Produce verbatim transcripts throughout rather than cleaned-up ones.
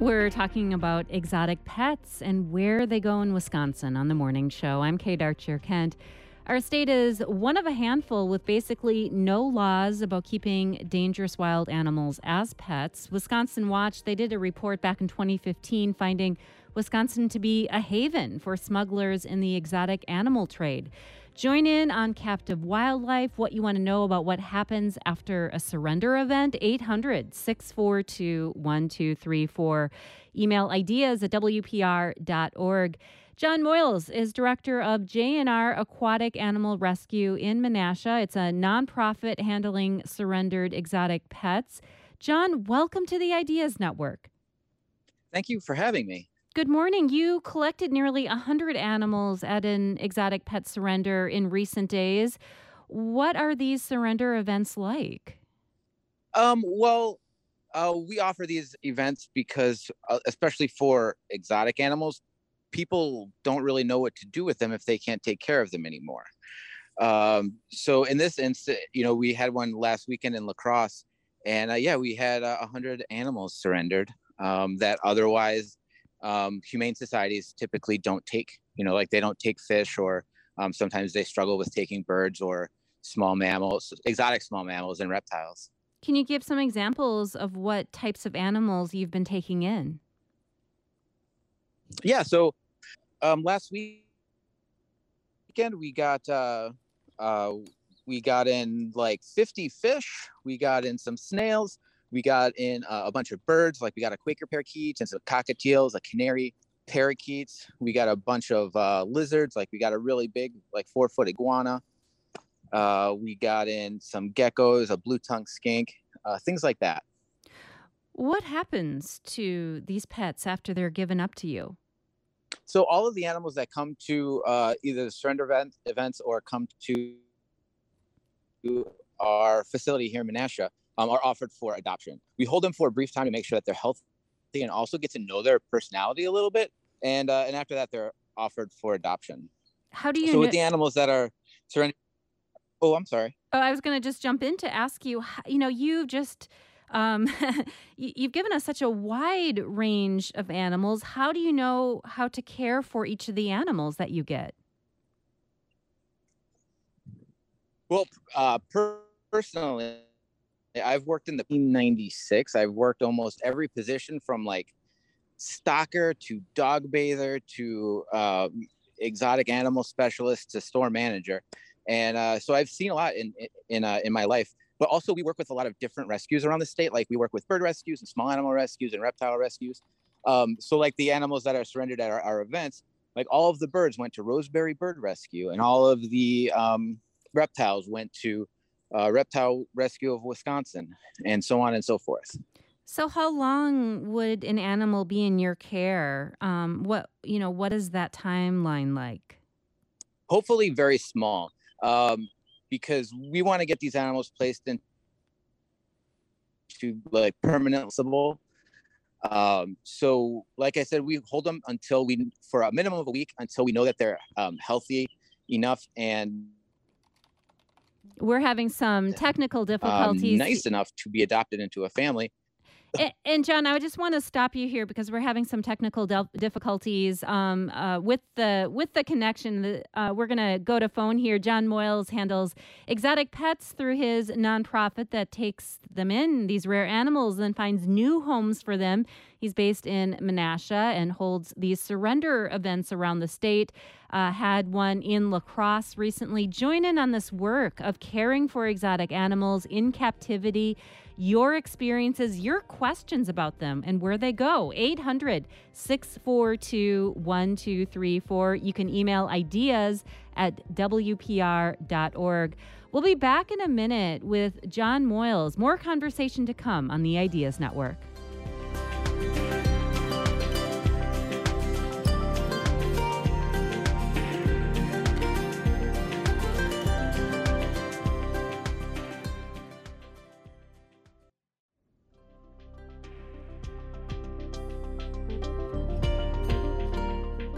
We're talking about exotic pets and where they go in Wisconsin on the morning show. I'm Kate Archer Kent. Our state is one of a handful with basically no laws about keeping dangerous wild animals as pets. Wisconsin Watch, they did a report back in twenty fifteen finding Wisconsin to be a haven for smugglers in the exotic animal trade. Join in on Captive Wildlife, what you want to know about what happens after a surrender event, eight hundred, six four two, one two three four. Email ideas at W P R dot org. John Moyles is director of J and R Aquatic Animal Rescue in Menasha. It's a nonprofit handling surrendered exotic pets. John, welcome to the Ideas Network. Thank you for having me. Good morning. You collected nearly one hundred animals at an exotic pet surrender in recent days. What are these surrender events like? Um, well, uh, we offer these events because, uh, especially for exotic animals, people don't really know what to do with them if they can't take care of them anymore. Um, so in this instance, you know, we had one last weekend in La Crosse, and uh, yeah, we had uh, one hundred animals surrendered um, that otherwise um, humane societies typically don't take. You know, like they don't take fish, or um, sometimes they struggle with taking birds or small mammals, exotic small mammals and reptiles. Can you give some examples of what types of animals you've been taking in? Yeah, so um, last weekend we got uh, uh, we got in like fifty fish. We got in some snails. We got in uh, a bunch of birds, like we got a Quaker parakeet and some cockatiels, a canary, parakeets. We got a bunch of uh, lizards, like we got a really big, like four foot iguana. Uh, we got in some geckos, a blue tongue skink, uh, things like that. What happens to these pets after they're given up to you? So all of the animals that come to uh, either the surrender event, events or come to our facility here in Menasha um, are offered for adoption. We hold them for a brief time to make sure that they're healthy and also get to know their personality a little bit. And uh, and after that, they're offered for adoption. How do you So know? with the animals that are surrendered, oh, I'm sorry. Oh, I was going to just jump in to ask you, h- you know, you've just, um, you- you've given us such a wide range of animals. How do you know how to care for each of the animals that you get? Well, uh, per- personally, I've worked in the P ninety-six. I've worked almost every position from like stocker to dog bather to uh, exotic animal specialist to store manager. And uh, so I've seen a lot in in uh, in my life. But also we work with a lot of different rescues around the state. Like we work with bird rescues and small animal rescues and reptile rescues. Um, so like the animals that are surrendered at our, our events, like all of the birds went to Roseberry Bird Rescue, and all of the um, reptiles went to uh, Reptile Rescue of Wisconsin, and so on and so forth. So how long would an animal be in your care? Um, what, you know, what is that timeline like? Hopefully very small, um, because we want to get these animals placed into like permanent civil. Um, so like I said, we hold them until we, for a minimum of a week, until we know that they're um, healthy enough and We're having some technical um, difficulties. nice enough to be adopted into a family. And, and John, I just want to stop you here because we're having some technical del- difficulties um, uh, with the with the connection. The, uh, we're going to go to phone here. John Moyles handles exotic pets through his nonprofit that takes them in, these rare animals, and finds new homes for them. He's based in Menasha and holds these surrender events around the state. Uh, had one in La Crosse recently. Join in on this work of caring for exotic animals in captivity, your experiences, your questions about them, and where they go. eight hundred, six four two, one two three four. You can email ideas at W P R dot org. We'll be back in a minute with John Moyles. More conversation to come on the Ideas Network.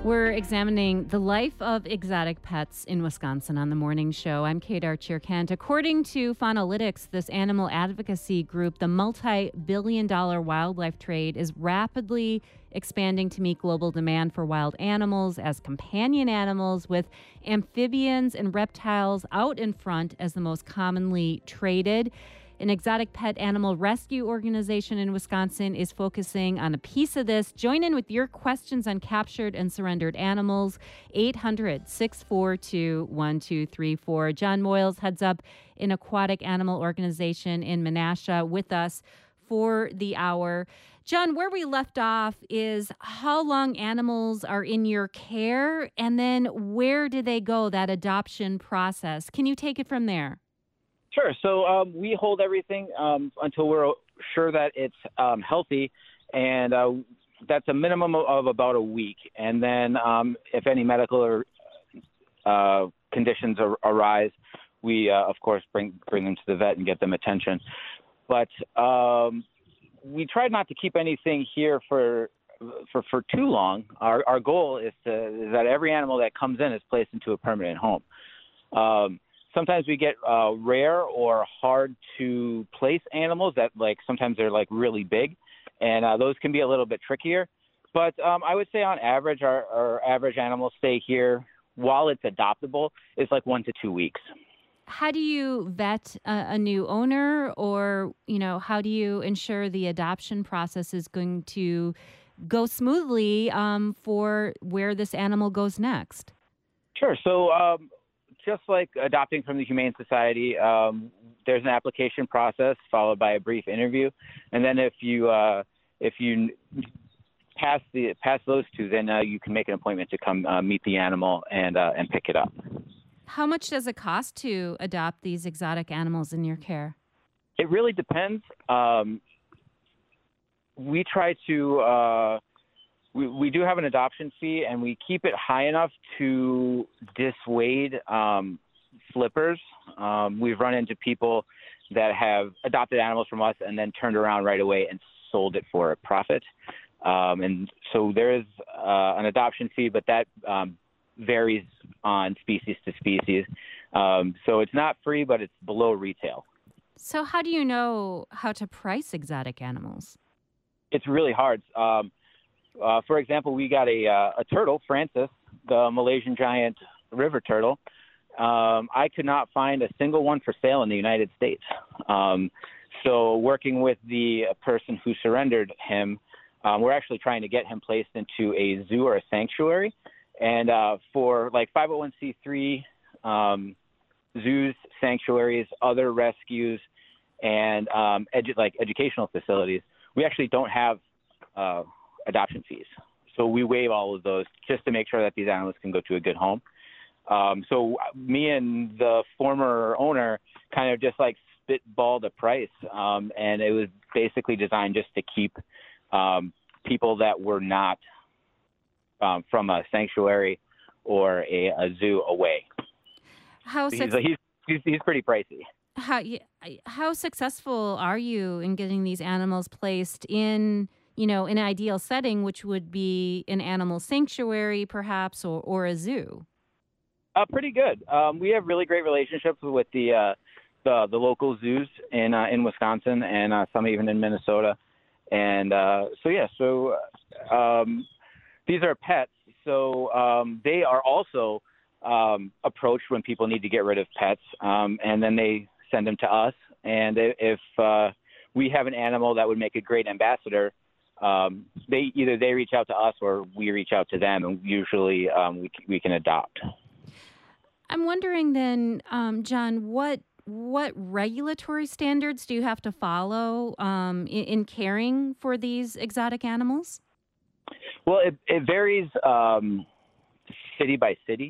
We're examining the life of exotic pets in Wisconsin on the morning show. I'm Kate Archer-Kent. According to Faunalytics, this animal advocacy group, the multi-billion dollar wildlife trade is rapidly expanding to meet global demand for wild animals as companion animals, with amphibians and reptiles out in front as the most commonly traded. An exotic pet animal rescue organization in Wisconsin is focusing on a piece of this. Join in with your questions on captured and surrendered animals. eight hundred, six four two, one two three four. John Moyles heads up an aquatic animal organization in Menasha with us for the hour. John, where we left off is how long animals are in your care, and then where do they go, that adoption process? Can you take it from there? Sure. So um, we hold everything um, until we're sure that it's um, healthy, and uh, that's a minimum of, of about a week. And then um, if any medical or uh, conditions ar- arise, we, uh, of course, bring bring them to the vet and get them attention. But um, we try not to keep anything here for for, for too long. Our, our goal is, to, is that every animal that comes in is placed into a permanent home. Um, Sometimes we get uh, rare or hard to place animals that, like, sometimes they're like really big, and uh, those can be a little bit trickier. But um, I would say on average, our, our average animals stay here while it's adoptable is like one to two weeks. How do you vet a, a new owner, or, you know, how do you ensure the adoption process is going to go smoothly um, for where this animal goes next? Sure. So, um, just like adopting from the Humane Society, um, there's an application process followed by a brief interview, and then if you uh, if you pass the pass those two, then uh, you can make an appointment to come uh, meet the animal and uh, and pick it up. How much does it cost to adopt these exotic animals in your care? It really depends. Um, we try to. Uh, We, we do have an adoption fee, and we keep it high enough to dissuade um, flippers. Um, we've run into people that have adopted animals from us and then turned around right away and sold it for a profit. Um, and so there is uh, an adoption fee, but that um, varies on species to species. Um, so it's not free, but it's below retail. So how do you know how to price exotic animals? It's really hard. Um, Uh, for example, we got a uh, a turtle, Francis, the Malaysian giant river turtle. Um, I could not find a single one for sale in the United States. Um, so working with the person who surrendered him, um, we're actually trying to get him placed into a zoo or a sanctuary. And uh, for like five oh one c three um, zoos, sanctuaries, other rescues, and um, edu- like educational facilities, we actually don't have uh, adoption fees. So we waive all of those just to make sure that these animals can go to a good home. Um, so me and the former owner kind of just like spitballed a price. Um, and it was basically designed just to keep um, people that were not um, from a sanctuary or a, a zoo away. How So suc- he's, he's, he's, he's pretty pricey. how, how successful are you in getting these animals placed in, you know, in an ideal setting, which would be an animal sanctuary, perhaps, or, or a zoo? Uh, pretty good. Um, we have really great relationships with the uh, the, the local zoos in uh, in Wisconsin, and uh, some even in Minnesota. And uh, so yeah, so um, these are pets, so um, they are also um, approached when people need to get rid of pets, um, and then they send them to us. And if uh, we have an animal that would make a great ambassador, Um, they either they reach out to us or we reach out to them, and usually um, we we can adopt. I'm wondering then, um, John, what what regulatory standards do you have to follow um, in, in caring for these exotic animals? Well, it, it varies um, city by city.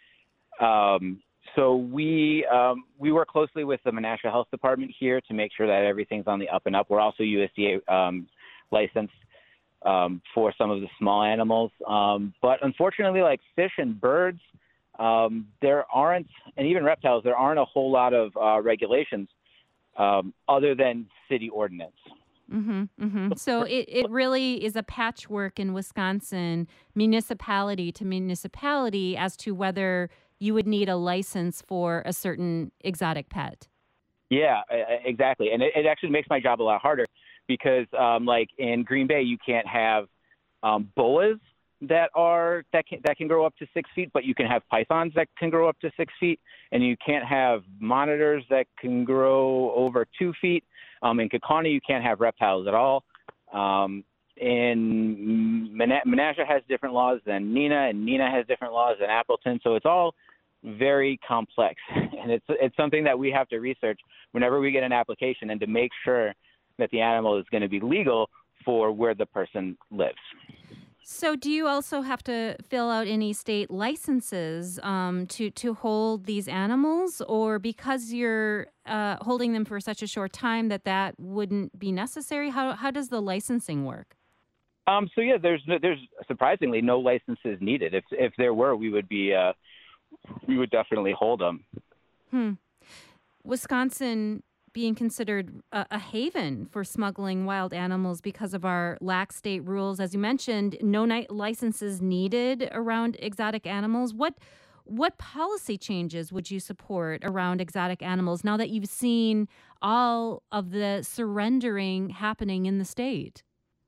Um, so we um, we work closely with the Menasha Health Department here to make sure that everything's on the up and up. We're also U S D A um, licensed um, for some of the small animals. Um, but unfortunately, like fish and birds, um, there aren't, and even reptiles, there aren't a whole lot of uh, regulations um, other than city ordinance. Mm-hmm, mm-hmm. So it, it really is a patchwork in Wisconsin, municipality to municipality, as to whether you would need a license for a certain exotic pet. Yeah, e- e- exactly. And it, it actually makes my job a lot harder because, um, like in Green Bay, you can't have um, boas that are that can that can grow up to six feet, but you can have pythons that can grow up to six feet, and you can't have monitors that can grow over two feet. Um, in Kaukauna, you can't have reptiles at all. Um, in Mena- Menasha has different laws than Nina, and Nina has different laws than Appleton. So it's all very complex, and it's it's something that we have to research whenever we get an application, and to make sure that the animal is going to be legal for where the person lives. So do you also have to fill out any state licenses um, to to hold these animals, or because you're uh, holding them for such a short time that that wouldn't be necessary? How how does the licensing work? Um, so yeah, there's no- there's surprisingly no licenses needed. If if there were, we would be uh, we would definitely hold them. Hmm. Wisconsin being considered a, a haven for smuggling wild animals because of our lax state rules. As you mentioned, no night licenses needed around exotic animals. What what policy changes would you support around exotic animals now that you've seen all of the surrendering happening in the state?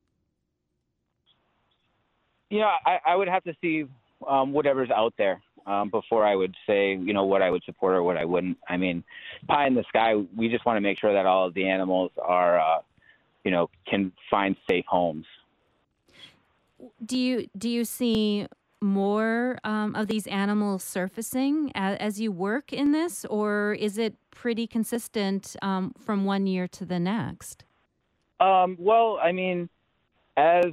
You know, I, I would have to see um, whatever's out there um, before I would say, you know, what I would support or what I wouldn't. I mean, pie in the sky, we just want to make sure that all of the animals are, uh, you know, can find safe homes. Do you do you see more um, of these animals surfacing as, as you work in this, or is it pretty consistent um, from one year to the next? Um, well, I mean, as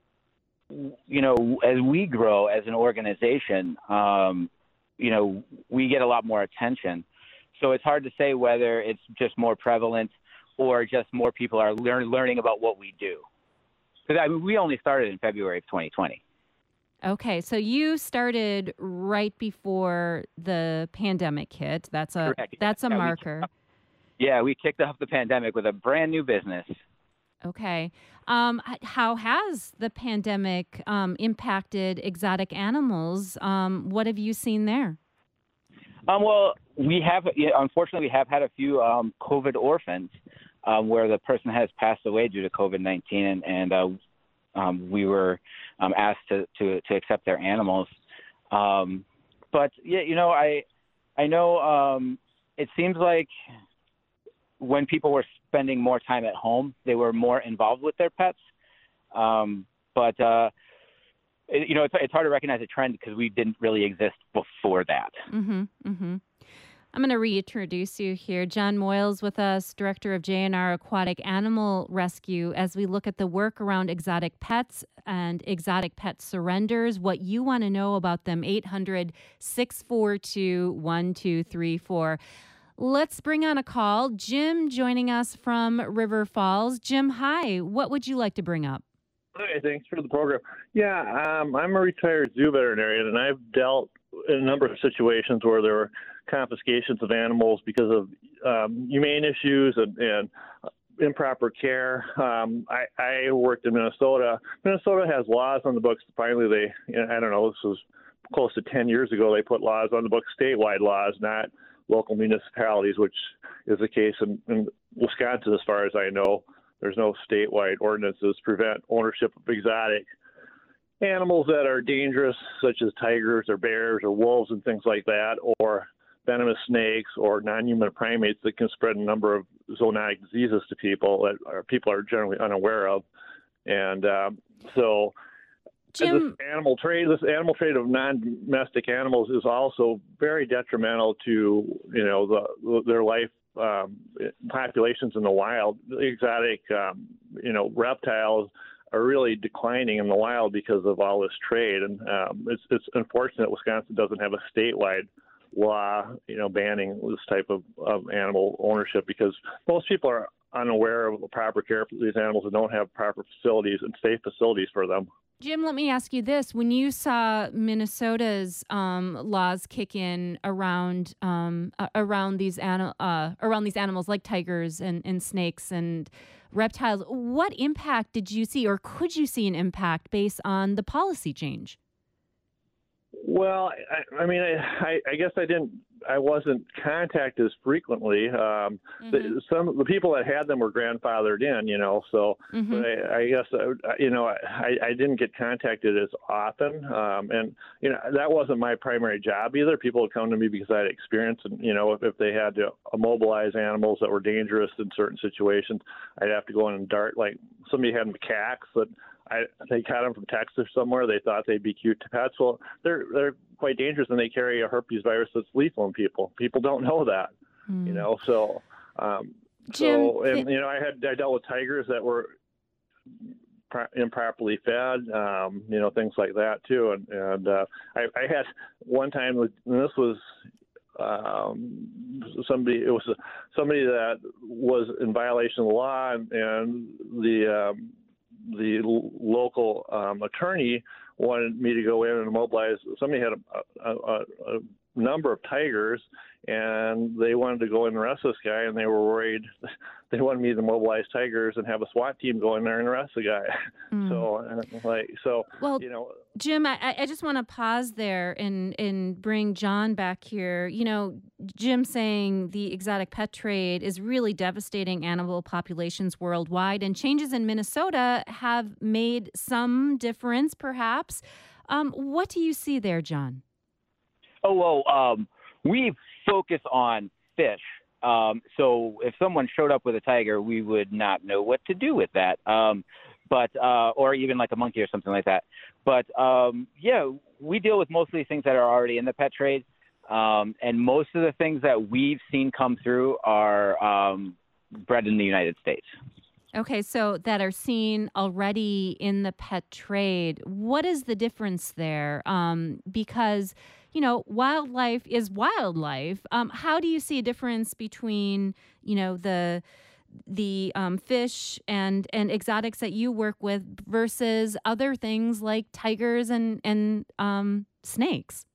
you know, as we grow as an organization, um, you know, we get a lot more attention. So it's hard to say whether it's just more prevalent or just more people are learn, learning about what we do. Because I mean, we only started in February of twenty twenty. Okay, so you started right before the pandemic hit. That's a Correct. that's a Yeah, we- marker. Yeah, we kicked off the pandemic with a brand new business. Okay. Um, h- how has the pandemic um, impacted exotic animals? Um, what have you seen there? Um, well, we have, yeah, unfortunately, we have had a few um, COVID orphans um, where the person has passed away due to COVID nineteen, and, and uh, um, we were um, asked to, to, to accept their animals. Um, but, yeah, you know, I, I know um, it seems like when people were spending more time at home, they were more involved with their pets. Um, but, uh, it, you know, it's, it's hard to recognize a trend because we didn't really exist before that. Mm-hmm. Mm-hmm. I'm going to reintroduce you here. John Moyles with us, Director of J and R Aquatic Animal Rescue, as we look at the work around exotic pets and exotic pet surrenders, what you want to know about them, eight hundred, six four two, one two three four. Let's bring on a call. Jim joining us from River Falls. Jim, hi. What would you like to bring up? Hi, thanks for the program. Yeah, um, I'm a retired zoo veterinarian, and I've dealt in a number of situations where there were confiscations of animals because of um, humane issues and, and improper care. Um, I, I worked in Minnesota. Minnesota has laws on the books. Finally, they, you know, I don't know, this was close to ten years ago, they put laws on the books, statewide laws, not local municipalities, which is the case in, in Wisconsin, as far as I know. There's no statewide ordinances to prevent ownership of exotic animals that are dangerous, such as tigers or bears or wolves and things like that, or venomous snakes or non-human primates that can spread a number of zoonotic diseases to people that are, people are generally unaware of. And um, so Jim, this animal trade, this animal trade of non-domestic animals is also very detrimental to, you know, the, their life um, populations in the wild. The exotic, um, you know, reptiles are really declining in the wild because of all this trade. And um, it's, it's unfortunate Wisconsin doesn't have a statewide law, you know, banning this type of, of animal ownership, because most people are unaware of the proper care for these animals and don't have proper facilities and safe facilities for them. Jim, let me ask you this. When you saw Minnesota's um, laws kick in around um, uh, around these ani- uh, around these animals like tigers and, and snakes and reptiles, what impact did you see, or could you see an impact based on the policy change? Well, I, I mean, I, I guess I didn't. I wasn't contacted as frequently. Um, mm-hmm. the, some of the people that had them were grandfathered in, you know. So, mm-hmm. but I, I guess I, you know, I, I didn't get contacted as often, um, and you know, that wasn't my primary job either. People would come to me because I had experience, and you know, if, if they had to immobilize animals that were dangerous in certain situations, I'd have to go in and dart. Like somebody had macaques that. I, they caught them from Texas somewhere. They thought they'd be cute to pets. Well, they're they're quite dangerous, and they carry a herpes virus that's lethal in people. People don't know that, mm. you know. So, um, Jim, so and you know, I had I dealt with tigers that were improperly fed, um, you know, things like that too. And and uh, I, I had one time, with, and this was. Um, somebody it was a, somebody that was in violation of the law, and, and the um, the local um, attorney wanted me to go in and immobilize. Somebody had a, a, a, a number of tigers, and they wanted to go in and arrest this guy, and they were worried. They wanted me to mobilize tigers and have a SWAT team go in there and arrest the guy. Mm. So, like, so well, you know, Jim, I, I just want to pause there and and bring John back here. You know, Jim saying the exotic pet trade is really devastating animal populations worldwide, and changes in Minnesota have made some difference, perhaps. Um, what do you see there, John? Oh, well, um, we focus on fish. Um, so if someone showed up with a tiger, we would not know what to do with that. Um, but, uh, or even like a monkey or something like that. But, um, yeah, we deal with mostly things that are already in the pet trade. Um, and most of the things that we've seen come through are, um, bred in the United States. Okay, so that are seen already in the pet trade. What is the difference there? Um, because, you know, wildlife is wildlife. Um, how do you see a difference between, you know, the the um, fish and, and exotics that you work with versus other things like tigers and, and um, snakes?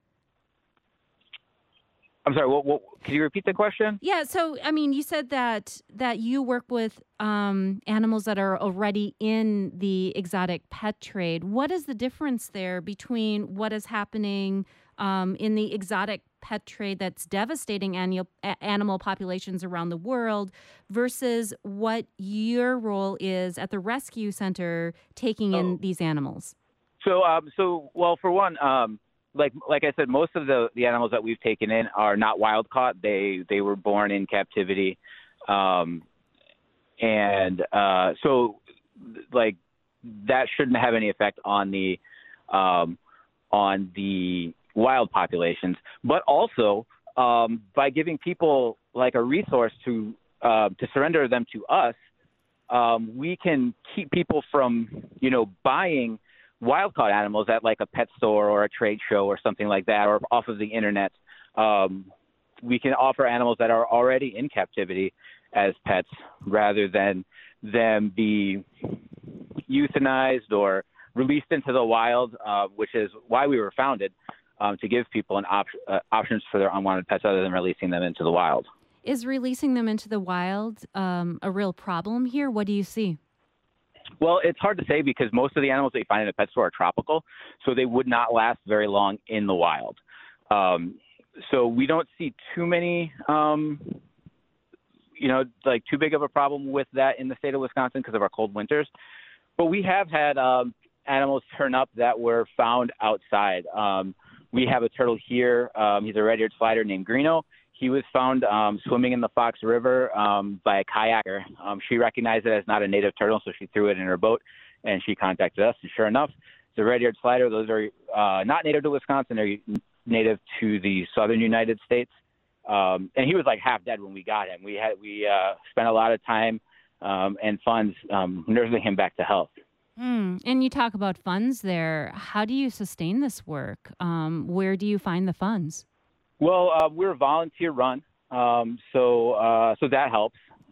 I'm sorry, what, what, can you repeat the question? Yeah, so, I mean, you said that that you work with um, animals that are already in the exotic pet trade. What is the difference there between what is happening um, in the exotic pet trade that's devastating annual, a- animal populations around the world versus what your role is at the rescue center taking oh. in these animals? So, um, so well, for one, um, Like like I said, most of the, the animals that we've taken in are not wild caught. They they were born in captivity, um, and uh, so like that shouldn't have any effect on the um, on the wild populations. But also um, by giving people like a resource to uh, to surrender them to us, um, we can keep people from you know buying wild-caught animals at like a pet store or a trade show or something like that, or off of the internet. Um, we can offer animals that are already in captivity as pets rather than them be euthanized or released into the wild, uh, which is why we were founded, um, to give people an op- uh, options for their unwanted pets other than releasing them into the wild. Is releasing them into the wild um, a real problem here? What do you see? Well, it's hard to say because most of the animals that you find in a pet store are tropical, so they would not last very long in the wild. Um, so we don't see too many, um, you know, like too big of a problem with that in the state of Wisconsin because of our cold winters. But we have had um, animals turn up that were found outside. Um, we have a turtle here. Um, he's a red-eared slider named Greeno. He was found um, swimming in the Fox River um, by a kayaker. Um, she recognized it as not a native turtle, so she threw it in her boat, and she contacted us. And sure enough, it's a red-eared slider. Those are uh, not native to Wisconsin. They're native to the southern United States. Um, and he was like half dead when we got him. We had we uh, spent a lot of time um, and funds um, nursing him back to health. Mm. And you talk about funds there. How do you sustain this work? Um, where do you find the funds? Well, uh, we're volunteer run, um, so uh, so that helps.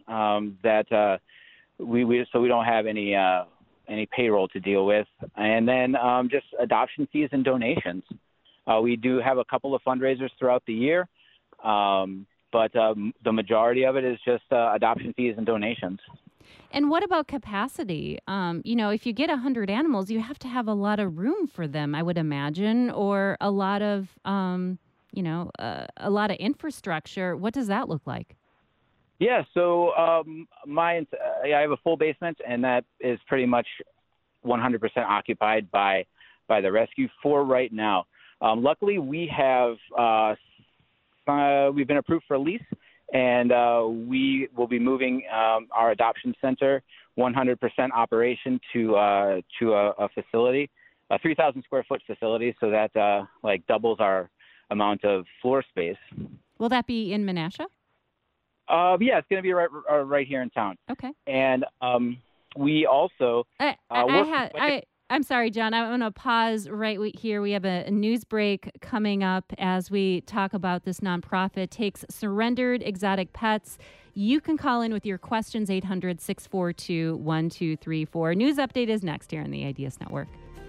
um, that uh, we, we so we don't have any uh, any payroll to deal with, and then um, just adoption fees and donations. Uh, we do have a couple of fundraisers throughout the year, um, but um, the majority of it is just uh, adoption fees and donations. And what about capacity? Um, you know, if you get one hundred animals, you have to have a lot of room for them, I would imagine, or a lot of, um, you know, uh, a lot of infrastructure. What does that look like? Yeah, so um, my uh, I have a full basement, and that is pretty much one hundred percent occupied by by the rescue for right now. Um, luckily, we have uh, uh, we've been approved for a lease. And uh, we will be moving um, our adoption center one hundred percent operation to uh, to a, a facility, a three thousand square foot facility, so that uh, like doubles our amount of floor space. Will that be in Menasha? Uh, yeah, it's going to be right uh, right here in town. Okay. And um, we also I uh, I, work I, had, I I'm sorry, John. I'm going to pause right here. We have a, a news break coming up as we talk about this nonprofit takes surrendered exotic pets. You can call in with your questions, eight hundred, six four two, one two three four. News update is next here on the Ideas Network.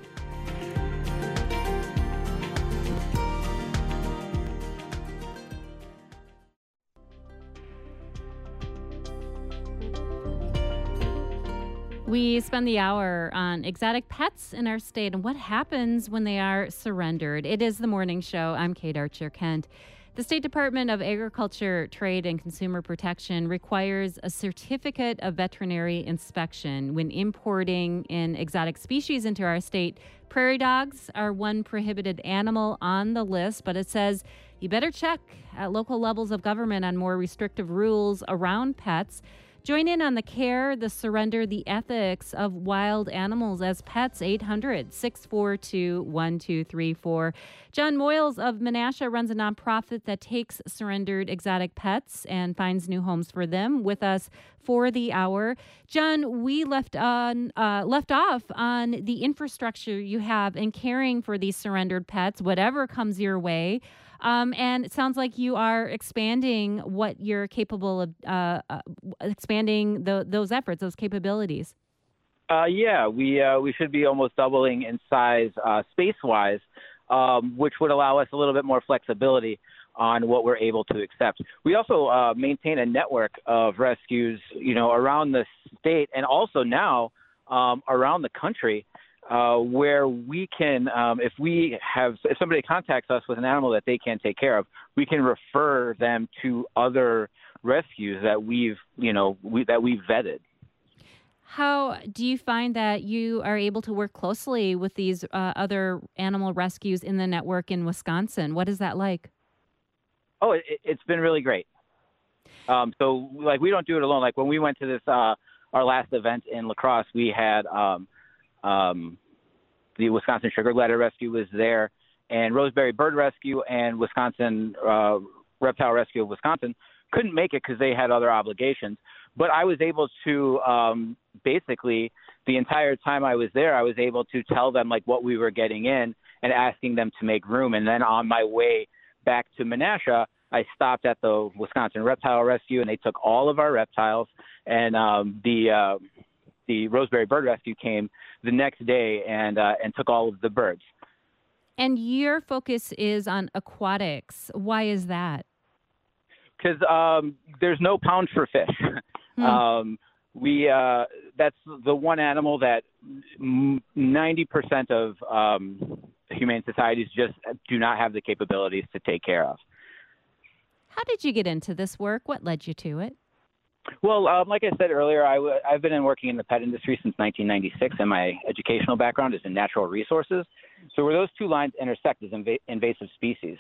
We spend the hour on exotic pets in our state and what happens when they are surrendered. It is the morning show. I'm Kate Archer-Kent. The State Department of Agriculture, Trade, and Consumer Protection requires a certificate of veterinary inspection when importing an exotic species into our state. Prairie dogs are one prohibited animal on the list, but it says you better check at local levels of government on more restrictive rules around pets. Join in on the care, the surrender, the ethics of wild animals as pets, eight hundred, six four two, one two three four. John Moyles of Menasha runs a nonprofit that takes surrendered exotic pets and finds new homes for them with us for the hour. John, we left on uh, left off on the infrastructure you have in caring for these surrendered pets, whatever comes your way. Um, and it sounds like you are expanding what you're capable of, uh, uh, expanding the, those efforts, those capabilities. Uh, yeah, we uh, we should be almost doubling in size uh, space-wise, um, which would allow us a little bit more flexibility on what we're able to accept. We also uh, maintain a network of rescues, you know, around the state and also now um, around the country. Uh, where we can, um, if we have, if somebody contacts us with an animal that they can't take care of, we can refer them to other rescues that we've, you know, we, that we've vetted. How do you find that you are able to work closely with these uh, other animal rescues in the network in Wisconsin? What is that like? Oh, it, it's been really great. Um, so, like, we don't do it alone. Like, when we went to this, uh, our last event in La Crosse, we had, um, Um, the Wisconsin Sugar Glider Rescue was there, and Roseberry Bird Rescue and Wisconsin uh, Reptile Rescue of Wisconsin couldn't make it because they had other obligations. But I was able to um, basically the entire time I was there, I was able to tell them like what we were getting in and asking them to make room. And then on my way back to Menasha, I stopped at the Wisconsin Reptile Rescue, and they took all of our reptiles, and um, the uh, the Roseberry Bird Rescue came the next day and uh, and took all of the birds. And your focus is on aquatics. Why is that? Because um, there's no pound for fish. Hmm. Um, we uh, that's the one animal that ninety percent of um, humane societies just do not have the capabilities to take care of. How did you get into this work? What led you to it? Well, um, like I said earlier, I w- I've been in working in the pet industry since nineteen ninety-six, and my educational background is in natural resources. So where those two lines intersect is inv- invasive species.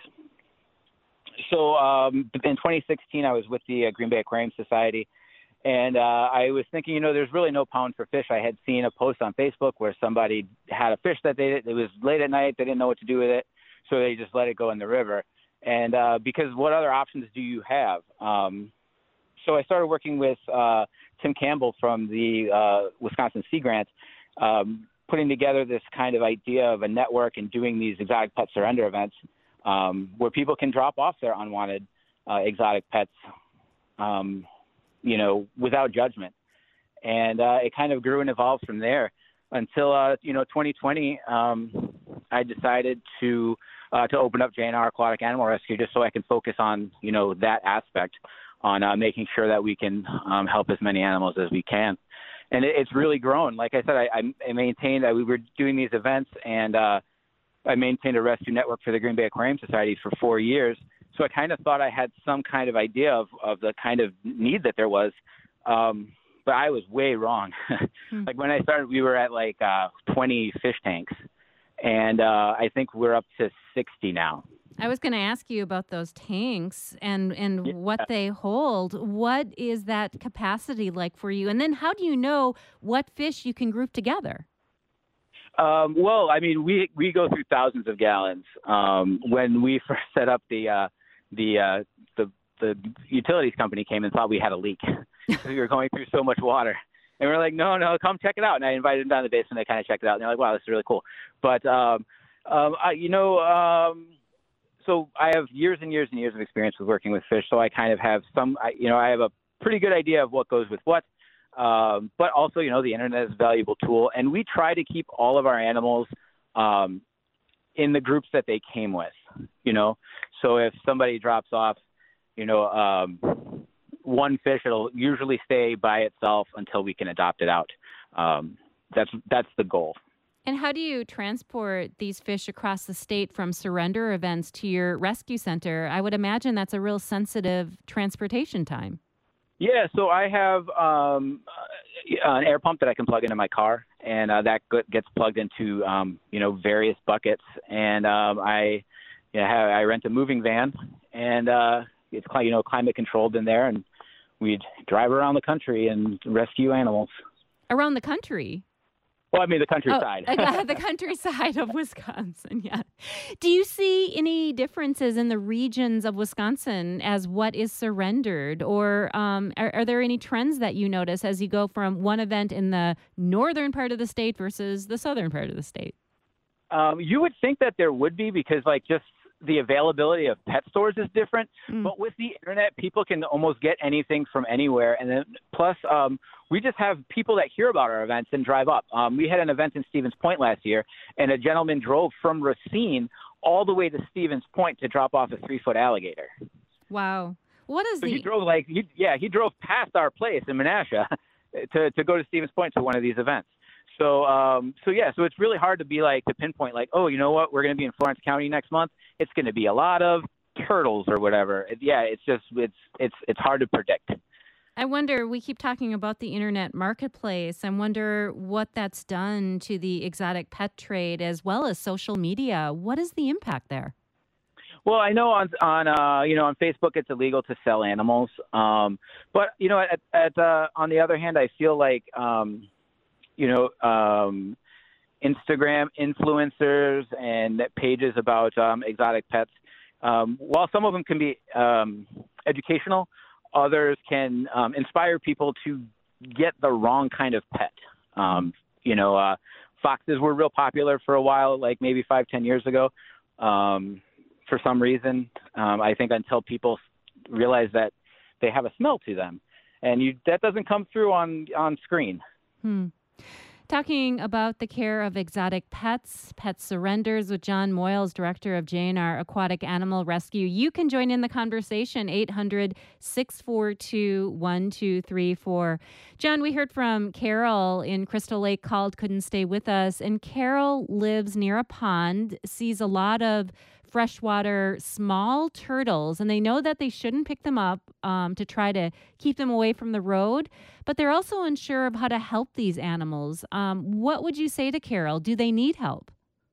So um, in twenty sixteen, I was with the uh, Green Bay Aquarium Society, and uh, I was thinking, you know, there's really no pound for fish. I had seen a post on Facebook where somebody had a fish that they it was late at night, they didn't know what to do with it, so they just let it go in the river. And uh, because what other options do you have? Um, So I started working with uh, Tim Campbell from the uh, Wisconsin Sea Grant, um, putting together this kind of idea of a network and doing these exotic pet surrender events um, where people can drop off their unwanted uh, exotic pets um, you know, without judgment. And uh, it kind of grew and evolved from there until, uh, you know, twenty twenty, um, I decided to uh, to open up J N R Aquatic Animal Rescue just so I can focus on, you know, that aspect, on uh, making sure that we can um, help as many animals as we can. And it, it's really grown. Like I said, I, I maintained that we were doing these events, and uh, I maintained a rescue network for the Green Bay Aquarium Society for four years. So I kind of thought I had some kind of idea of, of the kind of need that there was. Um, but I was way wrong. mm. Like when I started, we were at like uh, twenty fish tanks, and uh, I think we're up to sixty now. I was going to ask you about those tanks and, and yeah. what they hold. What is that capacity like for you? And then how do you know what fish you can group together? Um, well, I mean, we, we go through thousands of gallons. Um, when we first set up the, uh, the, uh, the, the utilities company came and thought we had a leak. We were going through so much water. And we we're like, no, no, come check it out. And I invited them down to the basement. They kind of checked it out. And they're like, wow, this is really cool. But, um, um, I, you know, um, so I have years and years and years of experience with working with fish. So I kind of have some, I, you know, I have a pretty good idea of what goes with what. Um, but also, you know, the internet is a valuable tool. And we try to keep all of our animals um, in the groups that they came with, you know. So if somebody drops off, you know, um, one fish, it'll usually stay by itself until we can adopt it out. Um, that's that's the goal. And how do you transport these fish across the state from surrender events to your rescue center? I would imagine that's a real sensitive transportation time. Yeah, so I have um, an air pump that I can plug into my car, and uh, that gets plugged into um, you know various buckets. And um, I, you know, have, I rent a moving van, and uh, it's you know climate controlled in there, and we'd drive around the country and rescue animals. Around the country? Well, I mean the countryside. Oh, the countryside of Wisconsin, yeah. Do you see any differences in the regions of Wisconsin as what is surrendered? Or um, are, are there any trends that you notice as you go from one event in the northern part of the state versus the southern part of the state? Um, you would think that there would be because, like, just the availability of pet stores is different. Mm. But with the internet, people can almost get anything from anywhere. And then plus, um, we just have people that hear about our events and drive up. Um, we had an event in Stevens Point last year, and a gentleman drove from Racine all the way to Stevens Point to drop off a three-foot alligator. Wow. What is so the... he drove like he, yeah he drove past our place in Menasha to to go to Stevens Point to one of these events. So, um, so yeah, so it's really hard to be like, to pinpoint like, oh, you know what, we're going to be in Florence County next month. It's going to be a lot of turtles or whatever. It, yeah, it's just, it's, it's, it's hard to predict. I wonder, we keep talking about the internet marketplace. I wonder what that's done to the exotic pet trade as well as social media. What is the impact there? Well, I know on on uh, you know on Facebook it's illegal to sell animals, um, but you know at, at uh, on the other hand, I feel like um, you know um, Instagram influencers and pages about um, exotic pets, um, while some of them can be um, educational, others can um, inspire people to get the wrong kind of pet. Um, you know, uh, foxes were real popular for a while, like maybe five, ten years ago. Um, for some reason, um, I think until people realize that they have a smell to them. And you, that doesn't come through on, on screen. Hmm. Talking about the care of exotic pets, Pet Surrenders with John Moyles, Director of J N R Aquatic Animal Rescue. You can join in the conversation, eight hundred, six four two, one two three four. John, we heard from Carol in Crystal Lake, called, couldn't stay with us. And Carol lives near a pond, sees a lot of freshwater small turtles, and they know that they shouldn't pick them up um, to try to keep them away from the road, but they're also unsure of how to help these animals. Um, what would you say to Carol? Do they need help?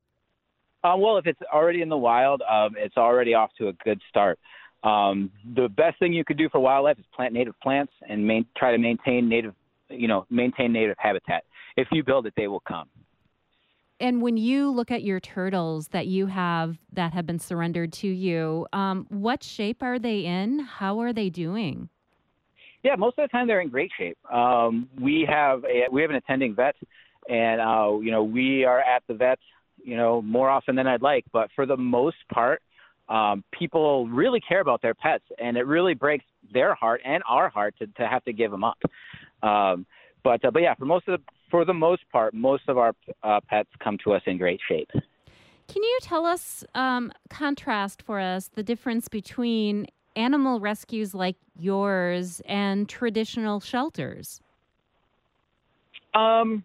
Uh, well, if it's already in the wild, um, it's already off to a good start. Um, the best thing you could do for wildlife is plant native plants and main, try to maintain native, you know, maintain native habitat. If you build it, they will come. And when you look at your turtles that you have that have been surrendered to you, um, what shape are they in? How are they doing? Yeah, most of the time they're in great shape. Um, we have a, we have an attending vet, and uh, you know we are at the vet, you know, more often than I'd like. But for the most part, um, people really care about their pets, and it really breaks their heart and our heart to, to have to give them up. Um, but uh, but yeah, for most of the for the most part, most of our uh, pets come to us in great shape. Can you tell us, um, contrast for us, the difference between animal rescues like yours and traditional shelters? Um,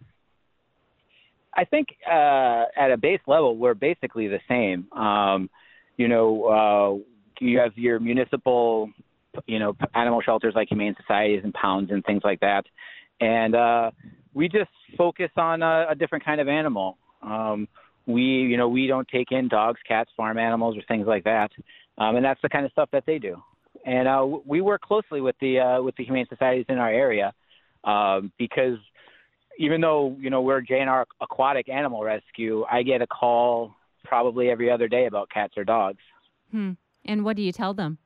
I think uh, at a base level, we're basically the same. Um, you know, uh, you have your municipal, you know, animal shelters like Humane Societies and Pounds and things like that. And uh, we just focus on a, a different kind of animal. Um, we, you know, we don't take in dogs, cats, farm animals, or things like that. Um, and that's the kind of stuff that they do. And uh, we work closely with the uh, with the Humane Societies in our area um, because even though, you know, we're J N R Aquatic Animal Rescue, I get a call probably every other day about cats or dogs. Hmm. And what do you tell them?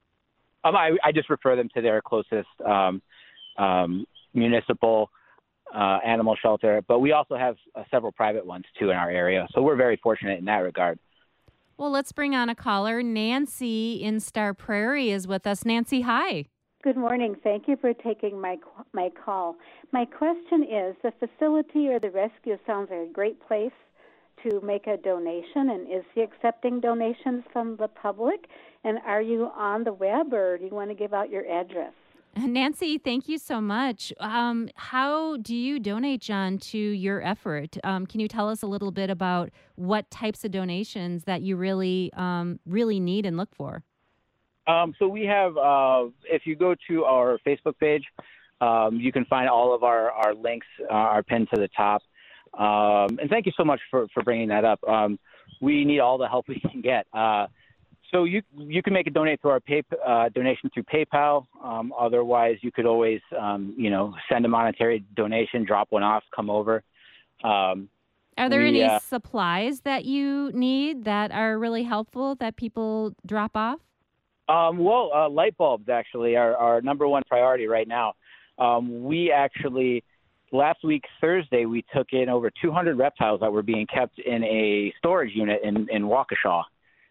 Um, I, I just refer them to their closest um, um, municipal uh, animal shelter, but we also have uh, several private ones too in our area. So we're very fortunate in that regard. Well, let's bring on a caller. Nancy in Star Prairie is with us. Nancy, hi. Good morning. Thank you for taking my my call. My question is, the facility or the rescue sounds like a great place to make a donation, and is he accepting donations from the public? And are you on the web, or do you want to give out your address? Nancy, thank you so much. Um, how do you donate, John, to your effort? Um, can you tell us a little bit about what types of donations that you really, um, really need and look for? Um, so we have, uh, if you go to our Facebook page, um, you can find all of our, our links uh, are pinned to the top. Um, and thank you so much for, for bringing that up. Um, we need all the help we can get. Uh, so you you can make a donate through our pay, uh, donation through PayPal. Um, otherwise, you could always, um, you know, send a monetary donation, drop one off, come over. Um, are there we, any uh, supplies that you need that are really helpful that people drop off? Um, well, uh, light bulbs actually are our number one priority right now. Um, we actually, last week, Thursday, we took in over two hundred reptiles that were being kept in a storage unit in, in Waukesha.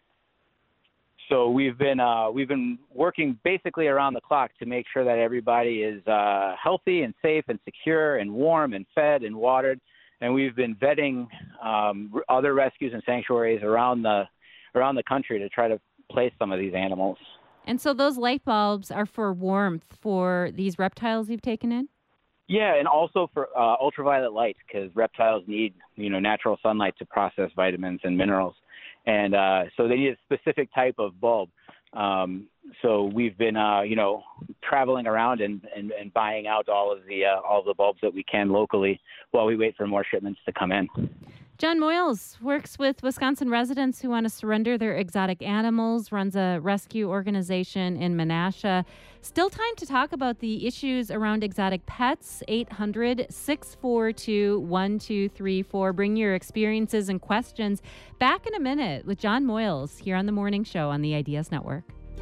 So we've been uh, we've been working basically around the clock to make sure that everybody is uh, healthy and safe and secure and warm and fed and watered. And we've been vetting um, other rescues and sanctuaries around the around the country to try to place some of these animals. And so those light bulbs are for warmth for these reptiles you've taken in? Yeah, and also for uh, ultraviolet light, because reptiles need, you know, natural sunlight to process vitamins and minerals. And uh, so they need a specific type of bulb. Um, so we've been, uh, you know, traveling around and, and, and buying out all of the uh, all of the bulbs that we can locally while we wait for more shipments to come in. John Moyles works with Wisconsin residents who want to surrender their exotic animals, runs a rescue organization in Menasha. Still time to talk about the issues around exotic pets. eight hundred, six four two, one two three four. Bring your experiences and questions. Back in a minute with John Moyles here on The Morning Show on the Ideas Network.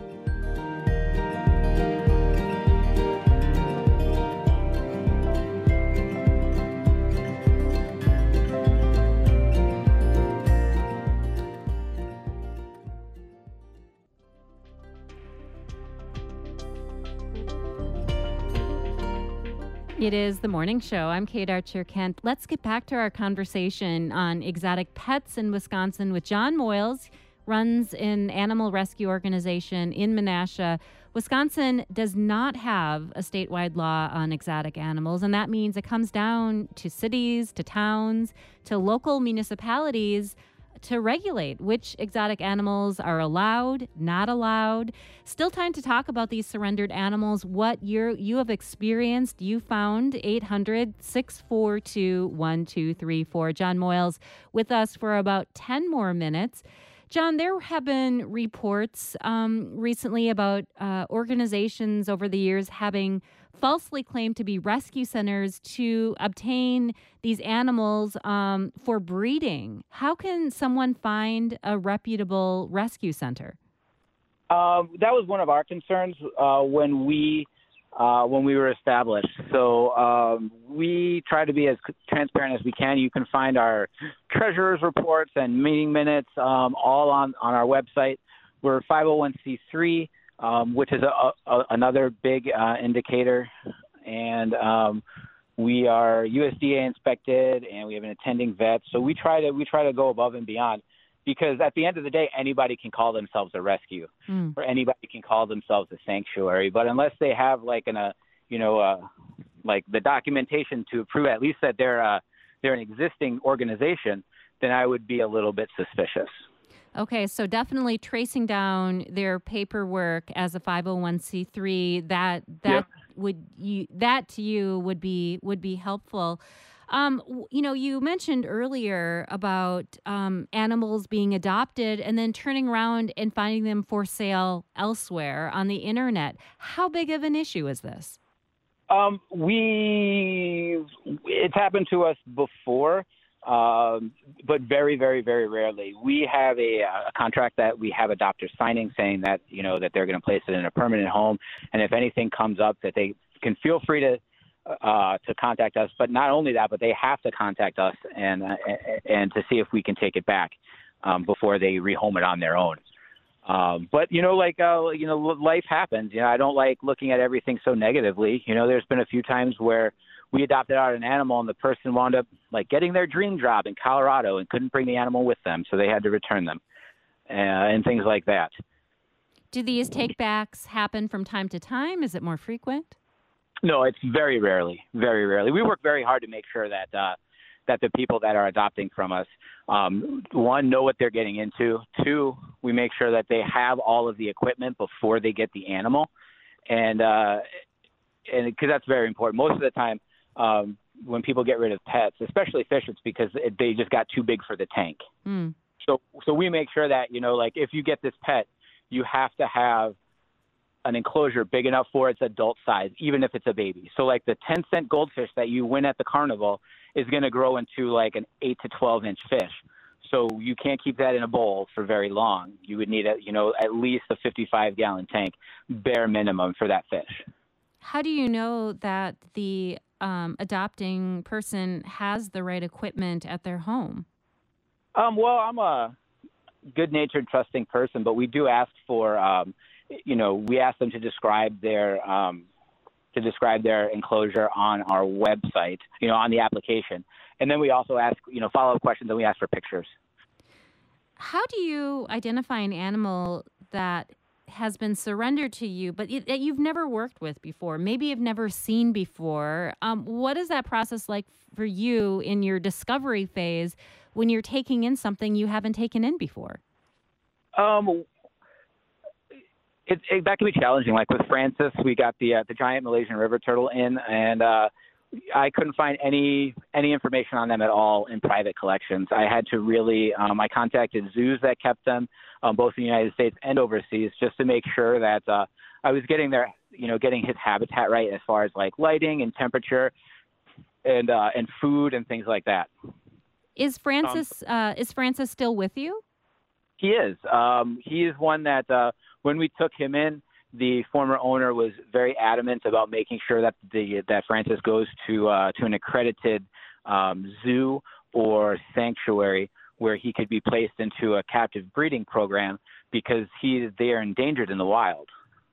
It is The Morning Show. I'm Kate Archer-Kent. Let's get back to our conversation on exotic pets in Wisconsin with John Moyles, runs an animal rescue organization in Menasha. Wisconsin does not have a statewide law on exotic animals, and that means it comes down to cities, to towns, to local municipalities to regulate which exotic animals are allowed, not allowed. Still time to talk about these surrendered animals, what you're, you have experienced, you found. Eight hundred, six four two, one two three four. John Moyles with us for about ten more minutes. John, there have been reports um, recently about uh, organizations over the years having falsely claimed to be rescue centers to obtain these animals um, for breeding. How can someone find a reputable rescue center? Um, that was one of our concerns uh, when we uh, when we were established. So um, we try to be as transparent as we can. You can find our treasurer's reports and meeting minutes um, all on, on our website. we're five oh one c three, um, which is a, a, another big uh, indicator, and um, we are U S D A inspected, and we have an attending vet. So we try to we try to go above and beyond, because at the end of the day, anybody can call themselves a rescue, mm. or anybody can call themselves a sanctuary. But unless they have like an a you know uh, like the documentation to prove at least that they're uh, they're an existing organization, then I would be a little bit suspicious. Okay, so definitely tracing down their paperwork as a five oh one c three, that that yep. would you that to you would be would be helpful. Um, you know, you mentioned earlier about um, animals being adopted and then turning around and finding them for sale elsewhere on the internet. How big of an issue is this? Um, we it's happened to us before. Um, but very, very, very rarely. We have a, a contract that we have adopters signing saying that, you know, that they're going to place it in a permanent home. And if anything comes up, that they can feel free to uh, to contact us. But not only that, but they have to contact us and uh, and to see if we can take it back um, before they rehome it on their own. Um, but, you know, like, uh, you know, life happens. You know, I don't like looking at everything so negatively. You know, there's been a few times where we adopted out an animal and the person wound up like getting their dream job in Colorado and couldn't bring the animal with them, so they had to return them uh, and things like that. Do these take-backs happen from time to time? Is it more frequent? No, it's very rarely, very rarely. We work very hard to make sure that uh, that the people that are adopting from us, um, one, know what they're getting into. Two, we make sure that they have all of the equipment before they get the animal, and uh, and because that's very important. Most of the time, Um, when people get rid of pets, especially fish, it's because it, they just got too big for the tank. Mm. So, so we make sure that, you know, like if you get this pet, you have to have an enclosure big enough for its adult size, even if it's a baby. So like the ten cent goldfish that you win at the carnival is going to grow into like an eight to twelve inch fish. So you can't keep that in a bowl for very long. You would need a, you know, at least a fifty-five gallon tank, bare minimum, for that fish. How do you know that the um, adopting person has the right equipment at their home? Um, well, I'm a good-natured, trusting person, but we do ask for, um, you know, we ask them to describe their um, to describe their enclosure on our website, you know, on the application, and then we also ask, you know, follow-up questions, and we ask for pictures. How do you identify an animal that has been surrendered to you, but it, that you've never worked with before, maybe you've never seen before? Um, what is that process like for you in your discovery phase when you're taking in something you haven't taken in before? Um, it, it, that can be challenging. Like with Francis, we got the uh, the giant Malaysian river turtle in, and uh, I couldn't find any any information on them at all in private collections. I had to really, um, I contacted zoos that kept them, um, both in the United States and overseas, just to make sure that uh, I was getting their, you know, getting his habitat right as far as like lighting and temperature, and uh, and food and things like that. Is Francis um, uh, is Francis still with you? He is. Um, he is one that uh, when we took him in, the former owner was very adamant about making sure that the that Francis goes to uh, to an accredited um, zoo or sanctuary where he could be placed into a captive breeding program, because he they are endangered in the wild.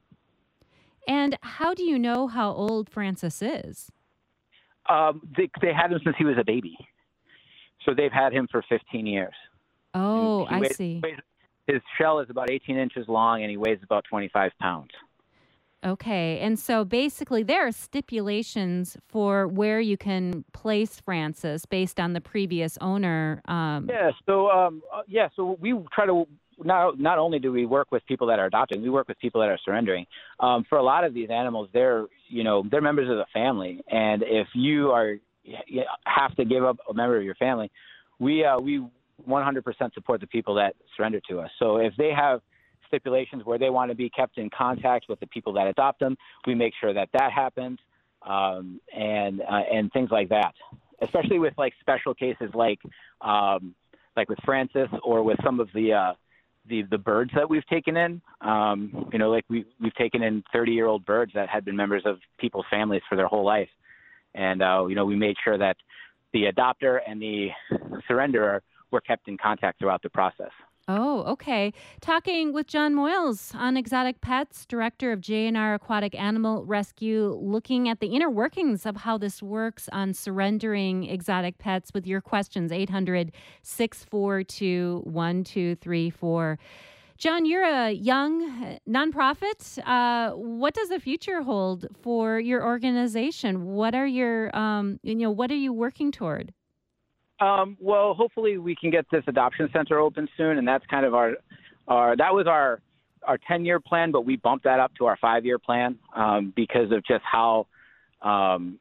And how do you know how old Francis is? Um, they, they had him since he was a baby, so they've had him for fifteen years. Oh, I weighs, see. Weighs, his shell is about eighteen inches long, and he weighs about twenty-five pounds. Okay, and so basically there are stipulations for where you can place Francis based on the previous owner. Um, yeah, so um, uh, yeah, so we try to not not only do we work with people that are adopting, we work with people that are surrendering. Um, for a lot of these animals, they're you know they're members of the family, and if you are you have to give up a member of your family, we uh, we one hundred percent support the people that surrender to us. So if they have stipulations where they want to be kept in contact with the people that adopt them, we make sure that that happens, um, and uh, and things like that. Especially with like special cases like um, like with Francis, or with some of the uh, the the birds that we've taken in. Um, you know, like we we've taken in thirty-year-old birds that had been members of people's families for their whole life, and uh, you know we made sure that the adopter and the surrenderer were kept in contact throughout the process. Oh, okay. Talking with John Moyles on Exotic Pets, director of J N R Aquatic Animal Rescue, looking at the inner workings of how this works on surrendering exotic pets with your questions, eight hundred, six four two, one two three four. John, you're a young nonprofit. Uh, what does the future hold for your organization? What are your, um, you know, what are you working toward? Um, well, hopefully we can get this adoption center open soon, and that's kind of our, our that was our our ten-year plan, but we bumped that up to our five-year plan um, because of just how um,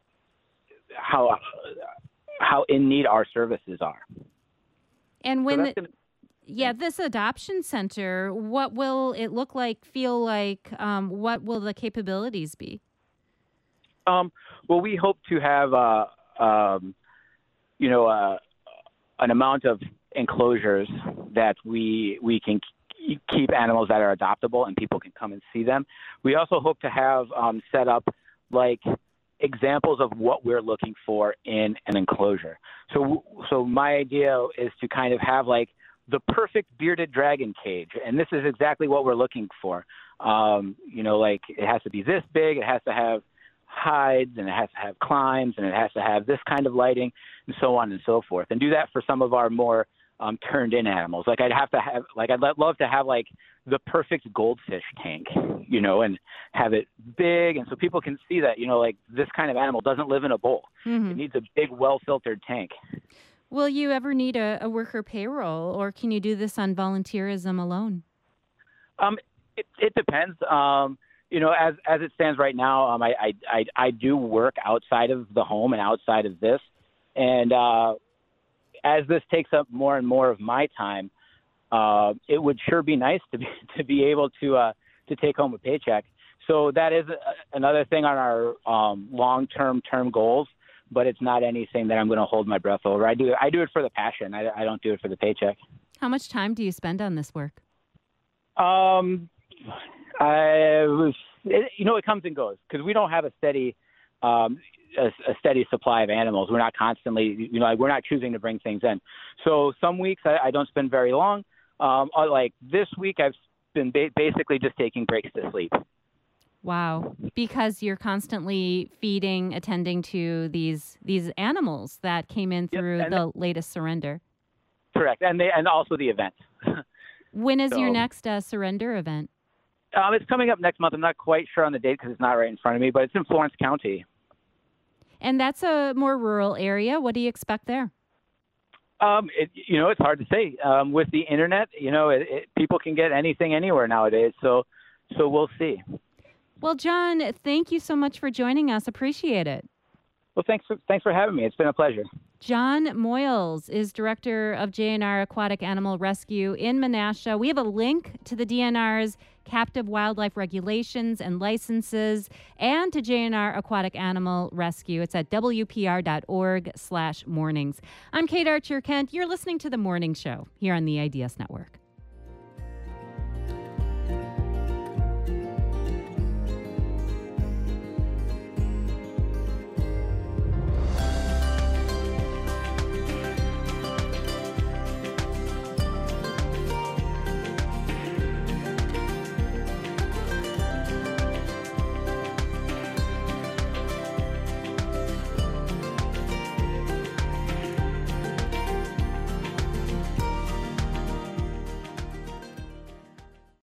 how how in need our services are. And when, So the, that's gonna, yeah, this adoption center, what will it look like? Feel like? Um, what will the capabilities be? um, well, we hope to have uh, um, you know uh, an amount of enclosures that we we can keep animals that are adoptable and people can come and see them. We also hope to have um, set up like examples of what we're looking for in an enclosure. So so my idea is to kind of have like the perfect bearded dragon cage, and this is exactly what we're looking for. Um, you know, like it has to be this big, it has to have hides, and it has to have climbs, and it has to have this kind of lighting, and so on and so forth. And do that for some of our more um, turned-in animals. Like I'd have to have, like I'd love to have like the perfect goldfish tank, you know, and have it big, and so people can see that, you know, like this kind of animal doesn't live in a bowl. Mm-hmm. It needs a big, well-filtered tank. Will you ever need a, a worker payroll, or can you do this on volunteerism alone? Um, it, it depends. Um, you know, as as it stands right now, um, I, I I I do work outside of the home and outside of this, and uh, as this takes up more and more of my time, uh, it would sure be nice to be to be able to uh, to take home a paycheck. So that is a, another thing on our um, long-term term goals, but it's not anything that I'm going to hold my breath over. I do I do it for the passion. I, I don't do it for the paycheck. How much time do you spend on this work? Um, I was, it, you know, it comes and goes because we don't have a steady, um, a, a steady supply of animals. We're not constantly, you know, like we're not choosing to bring things in. So some weeks I, I don't spend very long. Um, like this week I've been ba- basically just taking breaks to sleep. Wow, because you're constantly feeding, attending to these these animals that came in through Yep, the latest surrender. Correct, and they and also the event. When is So- your next uh, surrender event? Um, it's coming up next month. I'm not quite sure on the date because it's not right in front of me, but it's in Florence County. And that's a more rural area. What do you expect there? Um, it, you know, it's hard to say. Um, with the internet, you know, it, it, people can get anything anywhere nowadays. So, so we'll see. Well, John, thank you so much for joining us. Appreciate it. Well, thanks for, thanks for having me. It's been a pleasure. John Moyles is director of J N R Aquatic Animal Rescue in Menasha. We have a link to the D N R's captive wildlife regulations and licenses and to J N R Aquatic Animal Rescue. It's at W P R dot org slash mornings. I'm Kate Archer Kent. You're listening to The Morning Show here on the I D S Network.